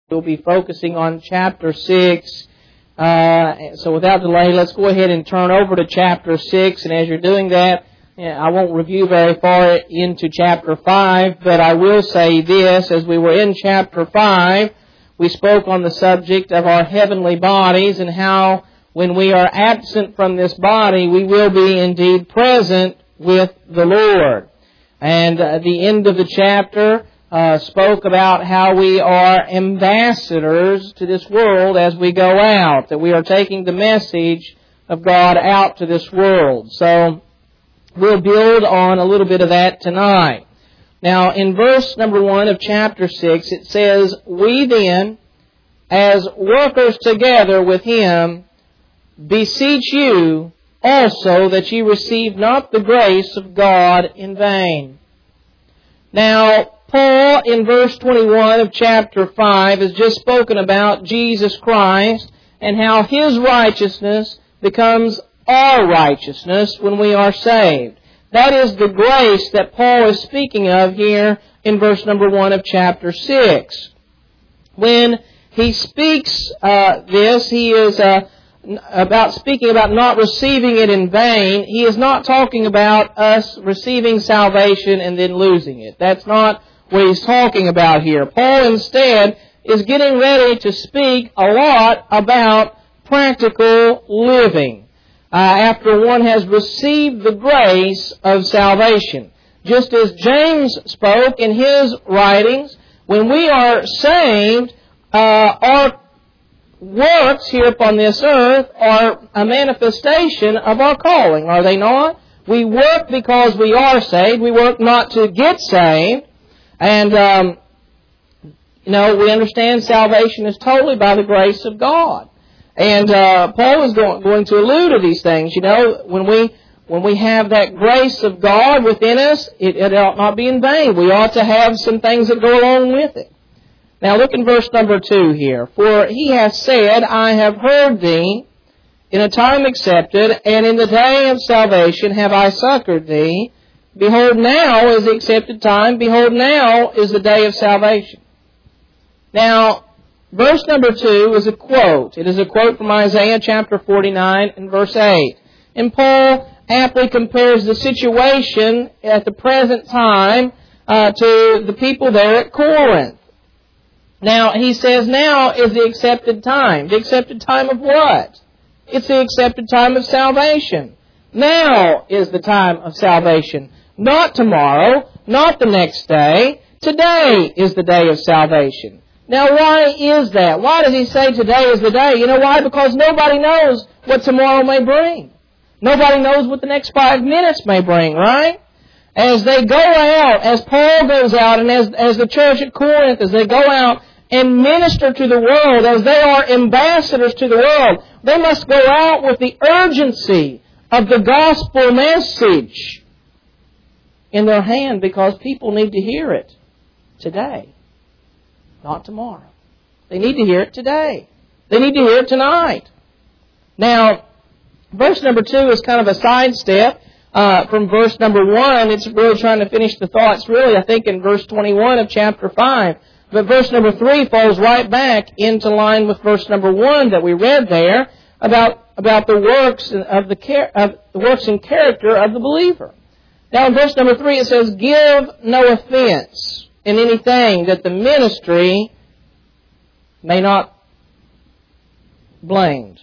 We'll be focusing on chapter 6. So without delay, let's go ahead and turn over to chapter 6. And as you're doing that, I won't review very far into chapter 5, but I will say this. As we were in chapter 5, we spoke on the subject of our heavenly bodies and how when we are absent from this body, we will be indeed present with the Lord. And the end of the chapter spoke about how we are ambassadors to this world as we go out, that we are taking the message of God out to this world. So we'll build on a little bit of that tonight. Now, in verse number 1 of chapter 6, it says, "We then, as workers together with Him, beseech you also that ye receive not the grace of God in vain." Now, Paul, in verse 21 of chapter 5, has just spoken about Jesus Christ and how His righteousness becomes our righteousness when we are saved. That is the grace that Paul is speaking of here in verse number 1 of chapter 6. When he speaks this, he is speaking about not receiving it in vain. He is not talking about us receiving salvation and then losing it. That's not what he's talking about here. Paul instead is getting ready to speak a lot about practical living after one has received the grace of salvation. Just as James spoke in his writings, when we are saved, our works here upon this earth are a manifestation of our calling, are they not? We work because we are saved. We work not to get saved. And, we understand salvation is totally by the grace of God. And Paul is going to allude to these things. When we have that grace of God within us, it ought not be in vain. We ought to have some things that go along with it. Now look in verse number 2 here. "For he hath said, I have heard thee in a time accepted, and in the day of salvation have I succored thee. Behold, now is the accepted time. Behold, now is the day of salvation." Now, verse number 2 is a quote. It is a quote from Isaiah chapter 49 and verse 8. And Paul aptly compares the situation at the present time to the people there at Corinth. Now, he says now is the accepted time. The accepted time of what? It's the accepted time of salvation. Now is the time of salvation. Not tomorrow, not the next day. Today is the day of salvation. Now, why is that? Why does he say today is the day? You know why? Because nobody knows what tomorrow may bring. Nobody knows what the next 5 minutes may bring, right? As they go out, as Paul goes out, and as the church at Corinth, as they go out and minister to the world, as they are ambassadors to the world, they must go out with the urgency of the gospel message in their hand, because people need to hear it today, not tomorrow. They need to hear it today. They need to hear it tonight. Now, verse number 2 is kind of a sidestep from verse number 1. It's really trying to finish the thoughts, really, I think, in verse 21 of chapter 5. But verse number 3 falls right back into line with verse number 1 that we read there about the works of the works and character of the believer. Now in verse number 3 it says, "Give no offense in anything, that the ministry may not blamed."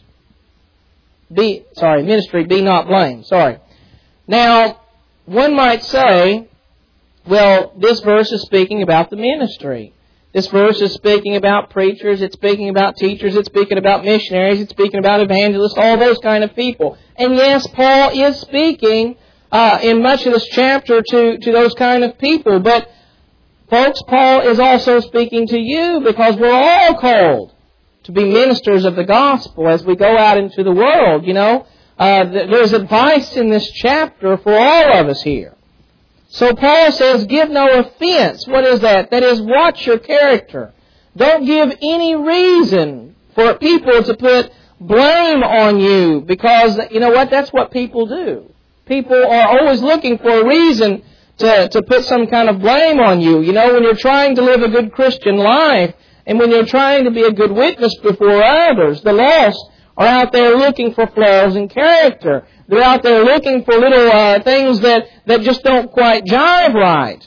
Ministry be not blamed. Now, one might say, well, this verse is speaking about the ministry. This verse is speaking about preachers, it's speaking about teachers, it's speaking about missionaries, it's speaking about evangelists, all those kind of people. And yes, Paul is speaking in much of this chapter to those kind of people. But, folks, Paul is also speaking to you, because we're all called to be ministers of the gospel as we go out into the world. There's advice in this chapter for all of us here. So Paul says, give no offense. What is that? That is, watch your character. Don't give any reason for people to put blame on you, because, you know what, that's what people do. People are always looking for a reason to put some kind of blame on you. When you're trying to live a good Christian life And when you're trying to be a good witness before others, the lost are out there looking for flaws in character. They're out there looking for little things that just don't quite jive right.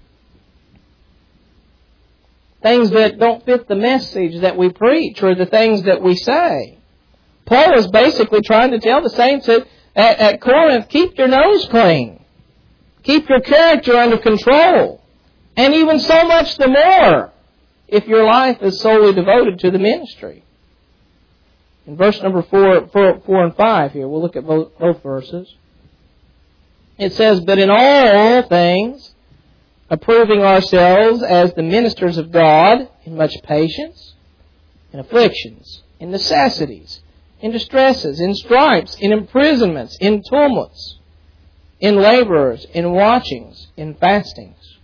Things that don't fit the message that we preach or the things that we say. Paul is basically trying to tell the saints at Corinth, keep your nose clean. Keep your character under control. And even so much the more if your life is solely devoted to the ministry. In verse number 4 and 5 here, we'll look at both verses. It says, but in all things, approving ourselves as the ministers of God in much patience, in afflictions, in necessities, in distresses, in stripes, in imprisonments, in tumults, in laborers, in watchings, in fastings.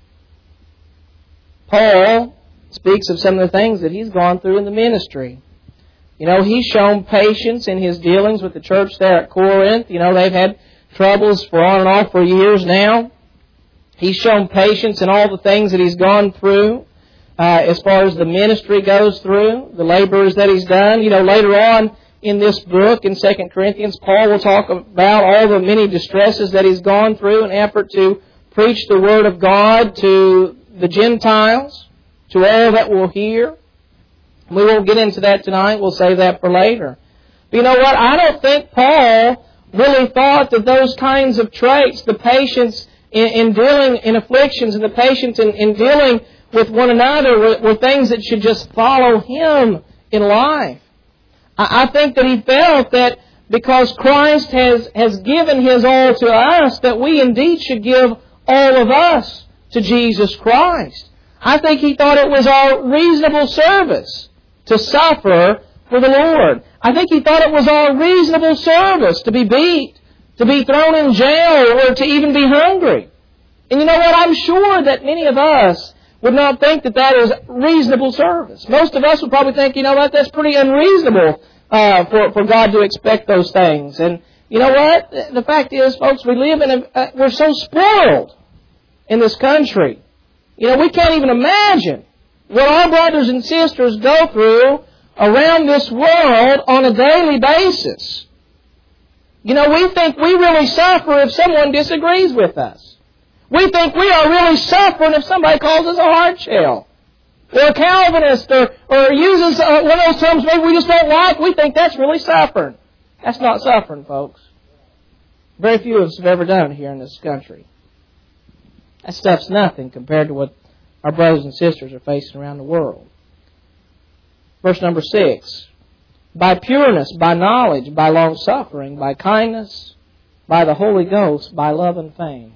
Paul speaks of some of the things that he's gone through in the ministry. You know, he's shown patience in his dealings with the church there at Corinth. You know, they've had troubles for on and off for years now. He's shown patience in all the things that he's gone through as far as the ministry goes through, the laborers that he's done. You know, later on in this book, in 2 Corinthians, Paul will talk about all the many distresses that he's gone through in an effort to preach the Word of God to the Gentiles, to all that will hear. We won't get into that tonight. We'll save that for later. But you know what? I don't think Paul really thought that those kinds of traits, the patience in dealing in afflictions and the patience in dealing with one another were things that should just follow him in life. I think that he felt that because Christ has given His all to us, that we indeed should give all of us to Jesus Christ. I think he thought it was our reasonable service to suffer for the Lord. I think he thought it was our reasonable service to be beat, to be thrown in jail, or to even be hungry. And you know what? I'm sure that many of us would not think that that is reasonable service. Most of us would probably think, you know what, that's pretty unreasonable for God to expect those things. And you know what? The fact is, folks, we live in we're so spoiled in this country. You know, we can't even imagine what our brothers and sisters go through around this world on a daily basis. You know, we think we really suffer if someone disagrees with us. We think we are really suffering if somebody calls us a hard shell, or a Calvinist, or uses one of those terms maybe we just don't like. We think that's really suffering. That's not suffering, folks. Very few of us have ever done here in this country. That stuff's nothing compared to what our brothers and sisters are facing around the world. Verse number 6. By pureness, by knowledge, by long-suffering, by kindness, by the Holy Ghost, by love unfeigned.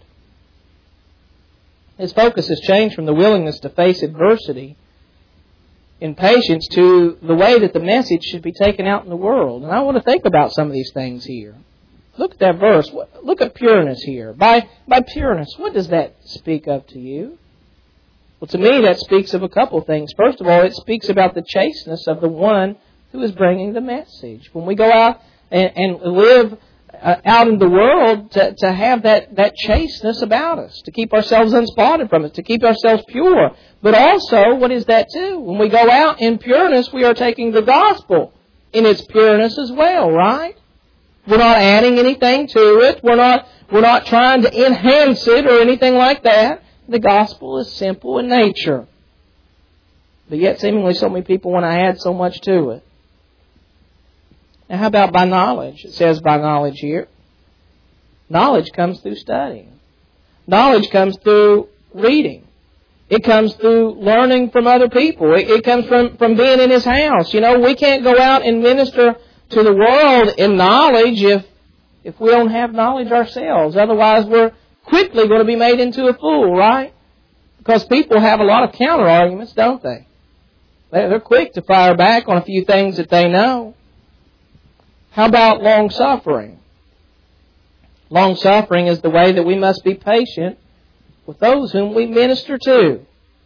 His focus has changed from the willingness to face adversity in patience to the way that the message should be taken out in the world. And I want to think about some of these things here. Look at that verse. Look at pureness here. By pureness, what does that speak of to you? Well, to me, that speaks of a couple of things. First of all, it speaks about the chasteness of the one who is bringing the message. When we go out and live out in the world, to have that chasteness about us, to keep ourselves unspotted from it, to keep ourselves pure. But also, what is that too? When we go out in pureness, we are taking the gospel in its pureness as well, right? We're not adding anything to it. We're not trying to enhance it or anything like that. The gospel is simple in nature. But yet seemingly so many people want to add so much to it. Now how about by knowledge? It says by knowledge here. Knowledge comes through studying. Knowledge comes through reading. It comes through learning from other people. It comes from being in His house. You know, we can't go out and minister to the world in knowledge if we don't have knowledge ourselves. Otherwise, we're quickly going to be made into a fool, right? Because people have a lot of counter-arguments, don't they? They're quick to fire back on a few things that they know. How about long-suffering? Long-suffering is the way that we must be patient with those whom we minister to.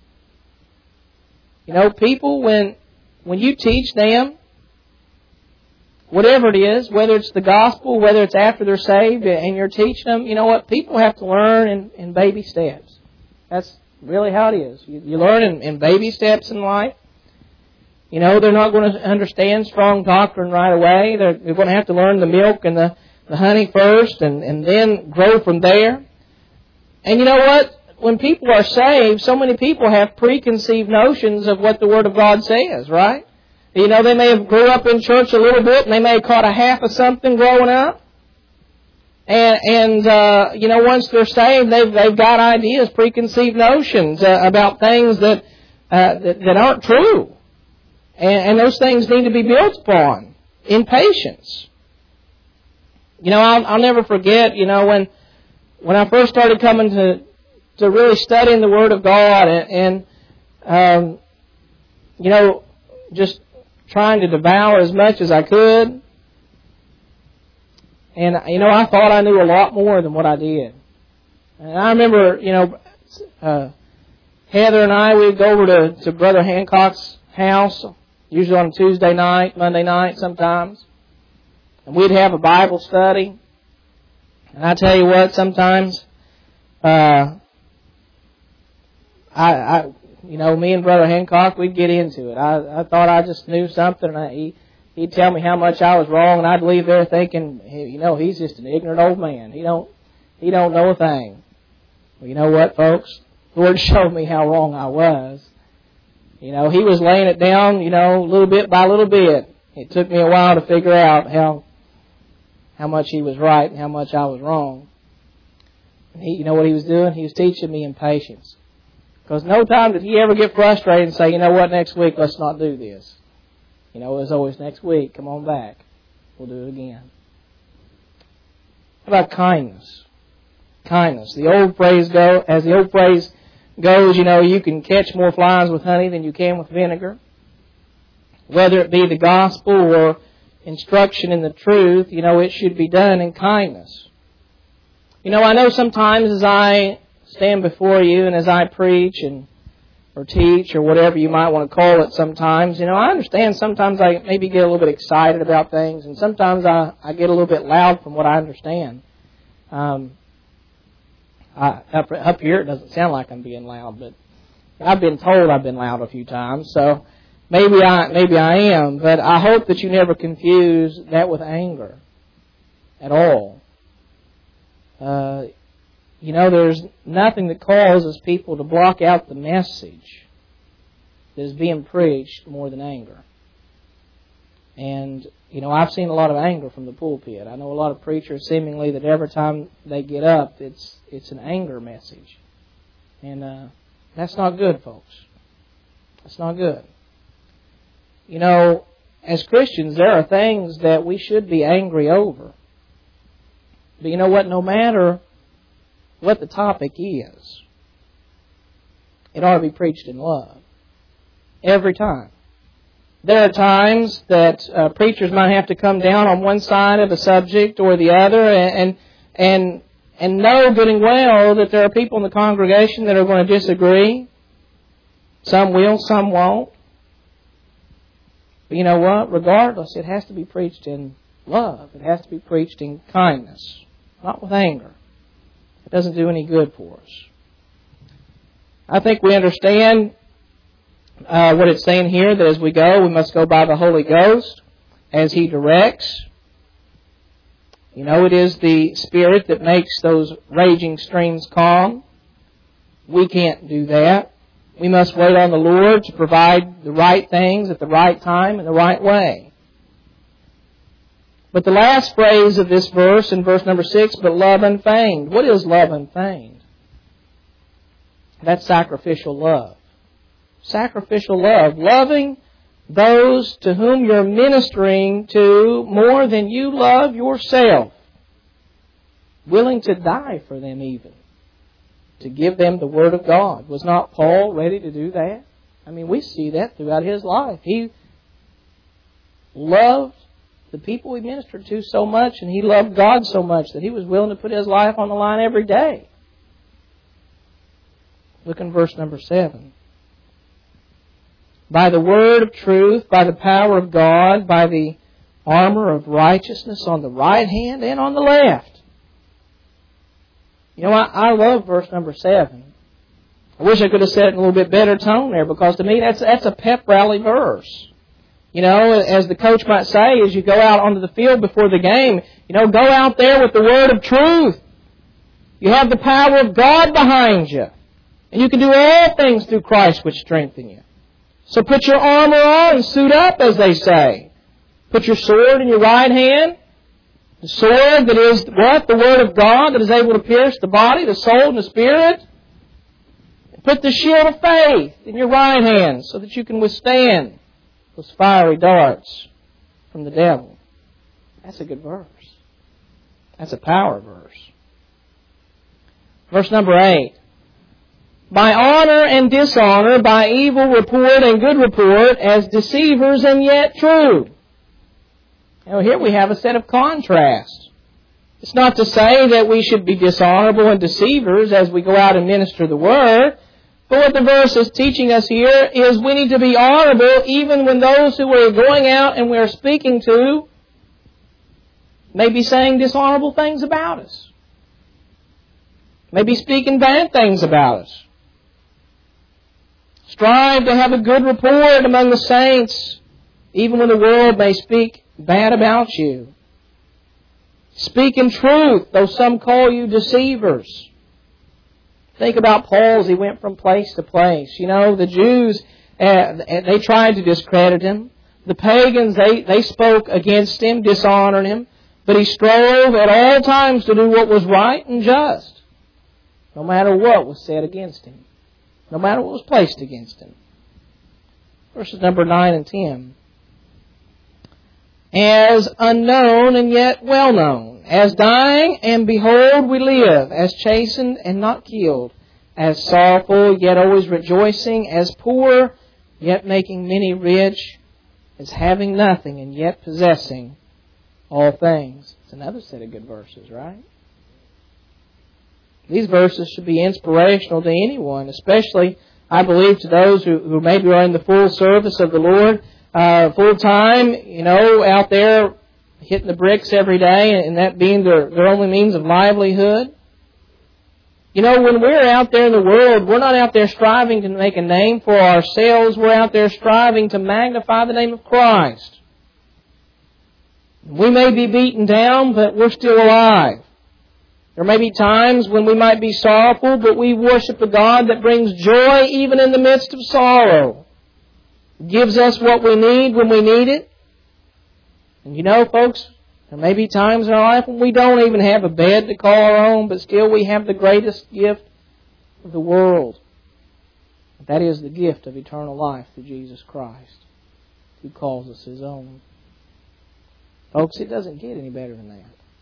You know, people, when you teach them, whatever it is, whether it's the gospel, whether it's after they're saved, and you're teaching them, you know what? People have to learn in baby steps. That's really how it is. You learn in baby steps in life. You know, they're not going to understand strong doctrine right away. They're going to have to learn the milk and the honey first and then grow from there. And you know what? When people are saved, so many people have preconceived notions of what the Word of God says, right? You know, they may have grew up in church a little bit and they may have caught a half of something growing up. And you know, once they're saved, they've got ideas, preconceived notions about things that aren't true. And those things need to be built upon in patience. You know, I'll never forget, you know, when I first started coming to really studying the Word of God and you know, just trying to devour as much as I could. And, you know, I thought I knew a lot more than what I did. And I remember, you know, Heather and I, we'd go over to Brother Hancock's house, usually on Tuesday night, Monday night sometimes. And we'd have a Bible study. And I tell you what, sometimes, you know, me and Brother Hancock, we'd get into it. I thought I just knew something, and he'd tell me how much I was wrong, and I'd leave there thinking, you know, he's just an ignorant old man. He don't know a thing. Well, you know what, folks? The Lord showed me how wrong I was. You know, He was laying it down, you know, little bit by little bit. It took me a while to figure out how much He was right and how much I was wrong. And you know what He was doing? He was teaching me in patience. Because no time did He ever get frustrated and say, you know what, next week let's not do this. You know, it was always next week, come on back. We'll do it again. How about kindness? Kindness. As the old phrase goes, you know, you can catch more flies with honey than you can with vinegar. Whether it be the gospel or instruction in the truth, you know, it should be done in kindness. You know, I know sometimes as I stand before you and as I preach or teach or whatever you might want to call it sometimes, you know, I understand sometimes I maybe get a little bit excited about things, and sometimes I get a little bit loud from what I understand. Up here it doesn't sound like I'm being loud, but I've been told I've been loud a few times, so maybe I am, but I hope that you never confuse that with anger at all. You know, there's nothing that causes people to block out the message that is being preached more than anger. And, you know, I've seen a lot of anger from the pulpit. I know a lot of preachers seemingly that every time they get up, it's an anger message. And that's not good, folks. That's not good. You know, as Christians, there are things that we should be angry over. But you know what? No matter what the topic is, it ought to be preached in love. Every time. There are times that preachers might have to come down on one side of a subject or the other and know good and well that there are people in the congregation that are going to disagree. Some will, some won't. But you know what? Regardless, it has to be preached in love. It has to be preached in kindness, not with anger. It doesn't do any good for us. I think we understand what it's saying here, that as we go, we must go by the Holy Ghost as He directs. You know, it is the Spirit that makes those raging streams calm. We can't do that. We must wait on the Lord to provide the right things at the right time and the right way. But the last phrase of this verse, in verse number 6, but love unfeigned. What is love unfeigned? That's sacrificial love. Sacrificial love. Loving those to whom you're ministering to more than you love yourself. Willing to die for them even. To give them the Word of God. Was not Paul ready to do that? I mean, we see that throughout his life. He loved the people he ministered to so much, and he loved God so much that he was willing to put his life on the line every day. Look in verse number 7. By the word of truth, by the power of God, by the armor of righteousness on the right hand and on the left. You know, I love verse number 7. I wish I could have said it in a little bit better tone there, because to me that's a pep rally verse. You know, as the coach might say, as you go out onto the field before the game, you know, go out there with the word of truth. You have the power of God behind you. And you can do all things through Christ which strengthen you. So put your armor on and suit up, as they say. Put your sword in your right hand. The sword that is what? The Word of God that is able to pierce the body, the soul, and the spirit. Put the shield of faith in your right hand so that you can withstand those fiery darts from the devil. That's a good verse. That's a power verse. Verse number 8. By honor and dishonor, by evil report and good report, as deceivers and yet true. Now here we have a set of contrasts. It's not to say that we should be dishonorable and deceivers as we go out and minister the Word. But what the verse is teaching us here is we need to be honorable even when those who we're going out and we're speaking to may be saying dishonorable things about us. May be speaking bad things about us. Strive to have a good report among the saints, even when the world may speak bad about you. Speak in truth, though some call you deceivers. Think about Paul as he went from place to place. You know, the Jews, they tried to discredit him. The pagans, they spoke against him, dishonored him. But he strove at all times to do what was right and just, no matter what was said against him, no matter what was placed against him. Verses number 9 and 10. As unknown and yet well known, as dying and behold we live, as chastened and not killed, as sorrowful yet always rejoicing, as poor yet making many rich, as having nothing and yet possessing all things. It's another set of good verses, right? These verses should be inspirational to anyone, especially, I believe, to those who maybe are in the full service of the Lord, full time, you know, out there hitting the bricks every day, and that being their only means of livelihood. You know, when we're out there in the world, we're not out there striving to make a name for ourselves. We're out there striving to magnify the name of Christ. We may be beaten down, but we're still alive. There may be times when we might be sorrowful, but we worship a God that brings joy even in the midst of sorrow. Gives us what we need when we need it. And you know, folks, there may be times in our life when we don't even have a bed to call our own, but still we have the greatest gift of the world. That is the gift of eternal life through Jesus Christ, who calls us His own. Folks, it doesn't get any better than that.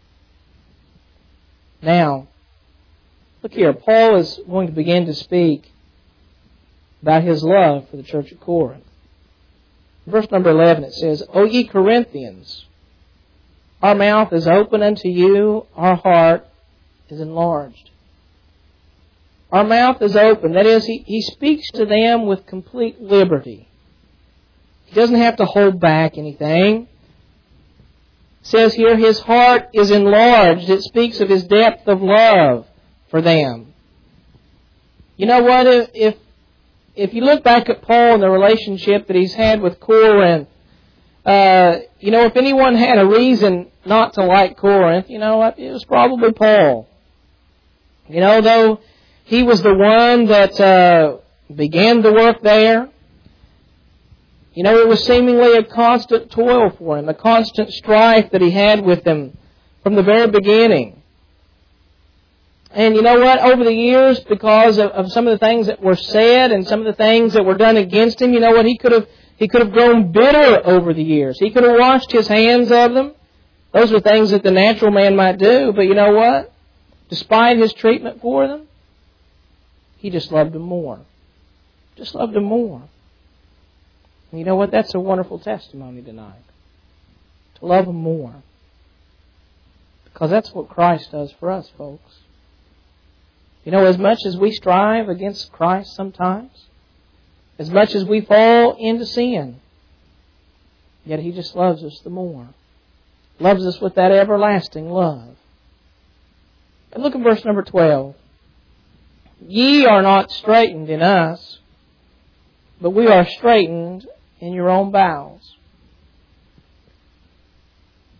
Now, look here. Paul is going to begin to speak about his love for the church at Corinth. Verse number 11, it says, O ye Corinthians, our mouth is open unto you, our heart is enlarged. Our mouth is open. That is, he speaks to them with complete liberty. He doesn't have to hold back anything. It says here, his heart is enlarged. It speaks of his depth of love for them. You know what? If you look back at Paul and the relationship that he's had with Corinth, you know, if anyone had a reason not to like Corinth, you know, it was probably Paul. You know, though he was the one that began the work there, you know, it was seemingly a constant toil for him, a constant strife that he had with them from the very beginning. And you know what? Over the years, because of some of the things that were said and some of the things that were done against him, you know what? He could have grown bitter over the years. He could have washed his hands of them. Those are things that the natural man might do. But you know what? Despite his treatment for them, he just loved them more. Just loved them more. And you know what? That's a wonderful testimony tonight. To love them more. Because that's what Christ does for us, folks. You know, as much as we strive against Christ sometimes, as much as we fall into sin, yet He just loves us the more. Loves us with that everlasting love. And look at verse number 12. Ye are not straitened in us, but we are straitened in your own bowels.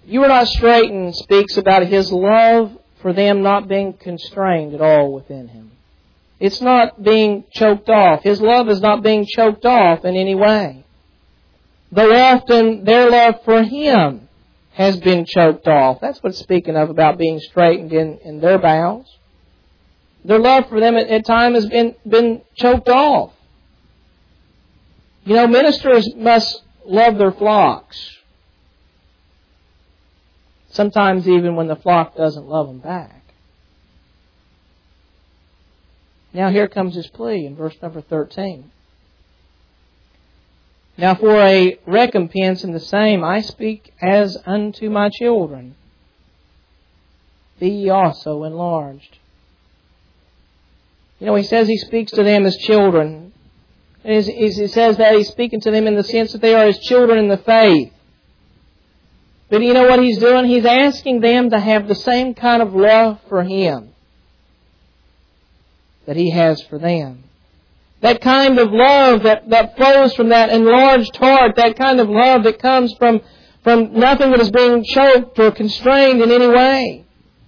You Are Not Straitened speaks about His love for them not being constrained at all within Him. It's not being choked off. His love is not being choked off in any way. Though often their love for Him has been choked off. That's what it's speaking of about being straightened in their bounds. Their love for them at times has been choked off. You know, ministers must love their flocks. Sometimes even when the flock doesn't love them back. Now here comes his plea in verse number 13. Now for a recompense in the same I speak as unto my children. Be ye also enlarged. You know, he says he speaks to them as children. And he says that he's speaking to them in the sense that they are his children in the faith. But you know what he's doing? He's asking them to have the same kind of love for Him that He has for them. That kind of love that flows from that enlarged heart, that kind of love that comes from nothing that is being choked or constrained in any way.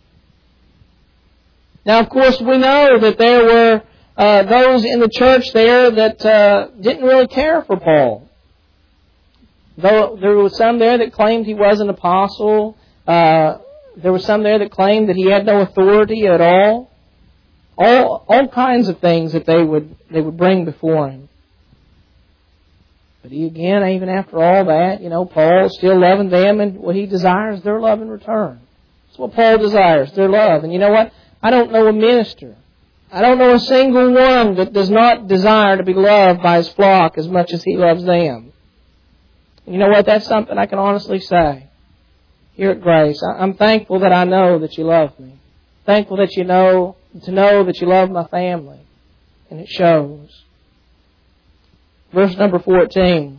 Now, of course, we know that there were those in the church there that didn't really care for Paul. Though there were some there that claimed he was an apostle, there were some there that claimed that he had no authority at all. All kinds of things that they would bring before him. But again, even after all that, you know, Paul's still loving them, and what he desires their love in return. That's what Paul desires, their love. And you know what? I don't know a minister. I don't know a single one that does not desire to be loved by his flock as much as he loves them. And you know what? That's something I can honestly say here at Grace. I'm thankful that I know that you love me. Thankful that to know that you love my family. And it shows. Verse number 14.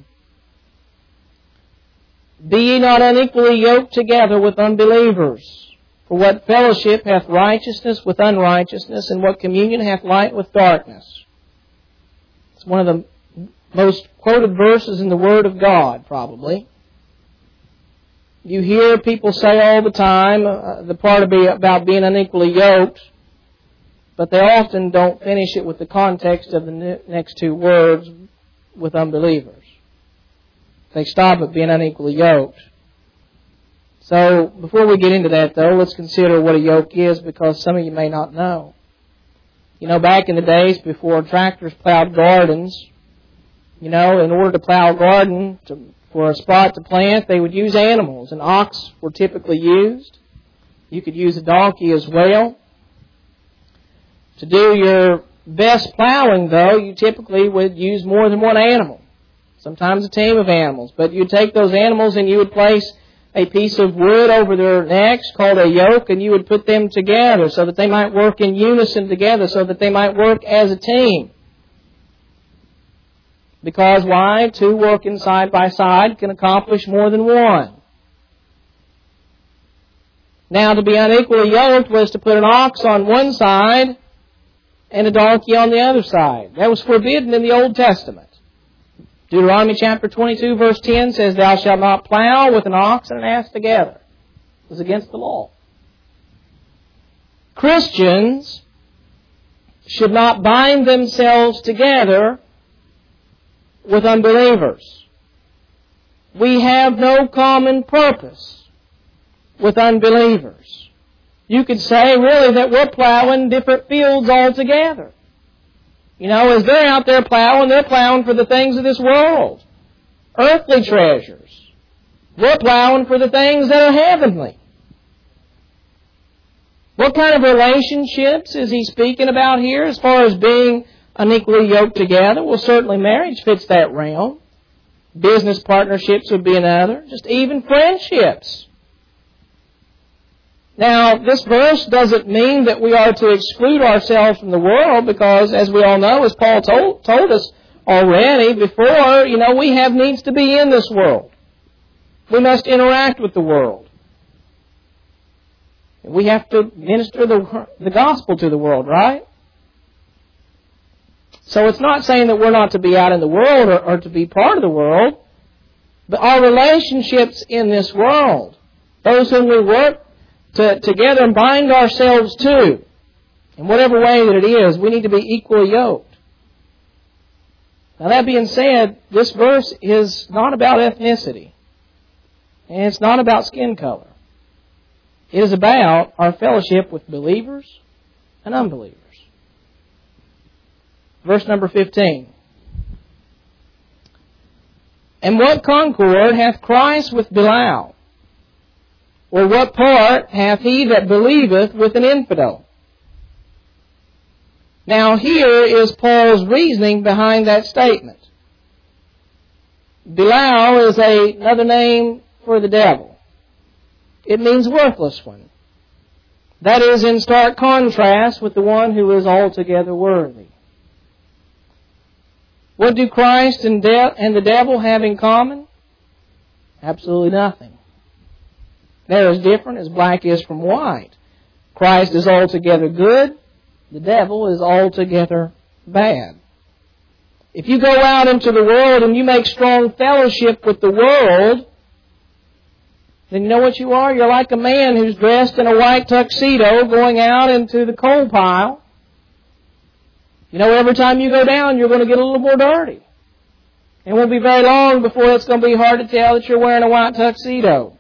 Be ye not unequally yoked together with unbelievers. For what fellowship hath righteousness with unrighteousness, and what communion hath light with darkness? It's one of the most quoted verses in the Word of God, probably. You hear people say all the time the part about being unequally yoked, but they often don't finish it with the context of the next two words, with unbelievers. They stop at being unequally yoked. So, before we get into that, though, let's consider what a yoke is, because some of you may not know. You know, back in the days before tractors plowed gardens, you know, in order to plow a garden, for a spot to plant, they would use animals, and ox were typically used. You could use a donkey as well. To do your best plowing, though, you typically would use more than one animal. Sometimes a team of animals. But you'd take those animals and you would place a piece of wood over their necks called a yoke, and you would put them together so that they might work in unison together, so that they might work as a team. Because why? Two working side by side can accomplish more than one. Now, to be unequally yoked was to put an ox on one side and a donkey on the other side. That was forbidden in the Old Testament. Deuteronomy chapter 22 verse 10 says, Thou shalt not plow with an ox and an ass together. It was against the law. Christians should not bind themselves together with unbelievers. We have no common purpose with unbelievers. You could say, really, that we're plowing different fields altogether. You know, as they're out there plowing, they're plowing for the things of this world. Earthly treasures. We're plowing for the things that are heavenly. What kind of relationships is he speaking about here as far as being unequally yoked together? Well, certainly marriage fits that realm. Business partnerships would be another. Just even friendships. Now, this verse doesn't mean that we are to exclude ourselves from the world, because, as we all know, as Paul told us already before, you know, we have needs to be in this world. We must interact with the world. We have to minister the gospel to the world, right? So it's not saying that we're not to be out in the world or to be part of the world, but our relationships in this world, those whom we work together and bind ourselves to. In whatever way that it is, we need to be equally yoked. Now that being said, this verse is not about ethnicity. And it's not about skin color. It is about our fellowship with believers and unbelievers. Verse number 15. And what concord hath Christ with Belial? Or what part hath he that believeth with an infidel? Now here is Paul's reasoning behind that statement. Belial is another name for the devil. It means worthless one. That is in stark contrast with the one who is altogether worthy. What do Christ and the devil have in common? Absolutely nothing. They're as different as black is from white. Christ is altogether good. The devil is altogether bad. If you go out into the world and you make strong fellowship with the world, then you know what you are? You're like a man who's dressed in a white tuxedo going out into the coal pile. You know, every time you go down, you're going to get a little more dirty. It won't be very long before it's going to be hard to tell that you're wearing a white tuxedo.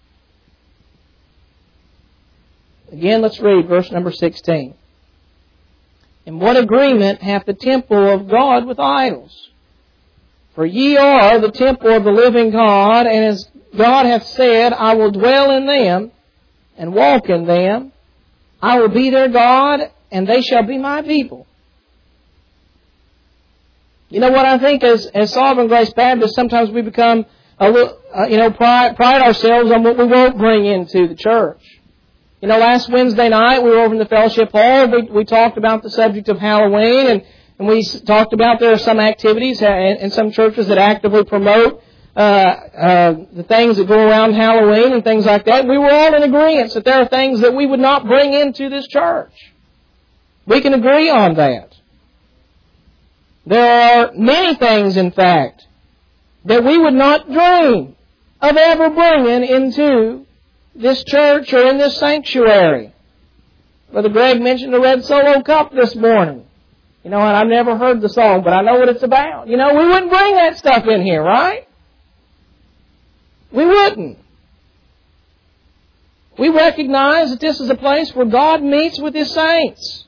Again, let's read verse number 16. And what agreement hath the temple of God with idols? For ye are the temple of the living God, and as God hath said, I will dwell in them and walk in them. I will be their God, and they shall be my people. You know what I think as Sovereign Grace Baptists, sometimes we become a little, pride ourselves on what we won't bring into the church. You know, last Wednesday night we were over in the fellowship hall. We talked about the subject of Halloween, and we talked about there are some activities in some churches that actively promote the things that go around Halloween and things like that. We were all in agreement that there are things that we would not bring into this church. We can agree on that. There are many things, in fact, that we would not dream of ever bringing into this church or in this sanctuary. Brother Greg mentioned the Red Solo Cup this morning. You know, and I've never heard the song, but I know what it's about. You know, we wouldn't bring that stuff in here, right? We wouldn't. We recognize that this is a place where God meets with His saints.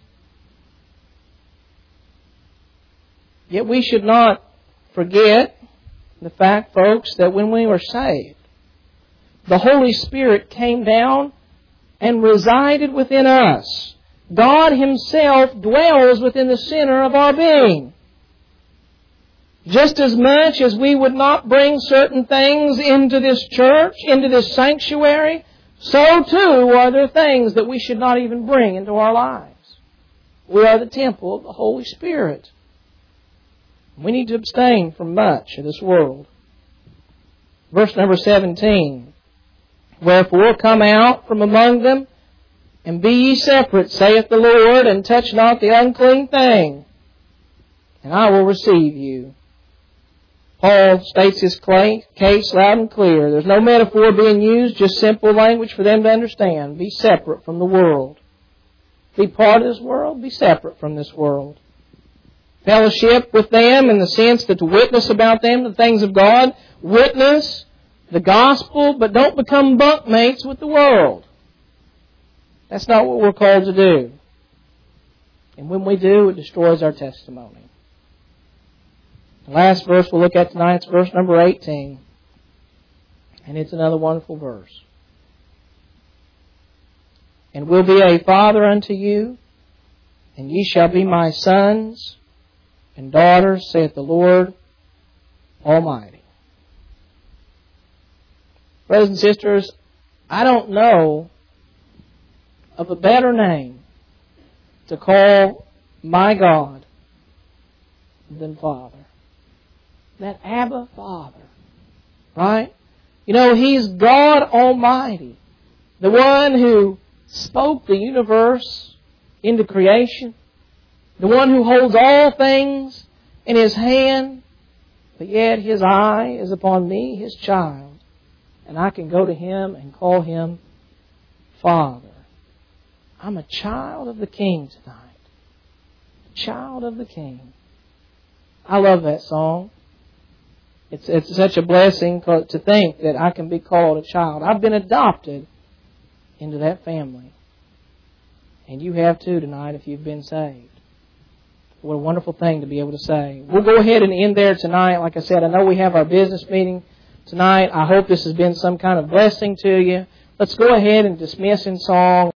Yet we should not forget the fact, folks, that when we were saved, the Holy Spirit came down and resided within us. God Himself dwells within the center of our being. Just as much as we would not bring certain things into this church, into this sanctuary, so too are there things that we should not even bring into our lives. We are the temple of the Holy Spirit. We need to abstain from much of this world. Verse number 17. Wherefore come out from among them, and be ye separate, saith the Lord, and touch not the unclean thing, and I will receive you. Paul states his case loud and clear. There's no metaphor being used, just simple language for them to understand. Be separate from the world. Be part of this world, be separate from this world. Fellowship with them in the sense that to witness about them, the things of God, witness the gospel, but don't become bunkmates with the world. That's not what we're called to do. And when we do, it destroys our testimony. The last verse we'll look at tonight is verse number 18. And it's another wonderful verse. And will be a father unto you, and ye shall be my sons and daughters, saith the Lord Almighty. Brothers and sisters, I don't know of a better name to call my God than Father. That Abba Father. Right? You know, He's God Almighty. The one who spoke the universe into creation. The one who holds all things in His hand. But yet His eye is upon me, His child. and I can go to Him and call Him Father. I'm a child of the King tonight. Child of the King. I love that song. It's such a blessing to think that I can be called a child. I've been adopted into that family. And you have too tonight if you've been saved. What a wonderful thing to be able to say. We'll go ahead and end there tonight. Like I said, I know we have our business meeting tonight. I hope this has been some kind of blessing to you. Let's go ahead and dismiss in song.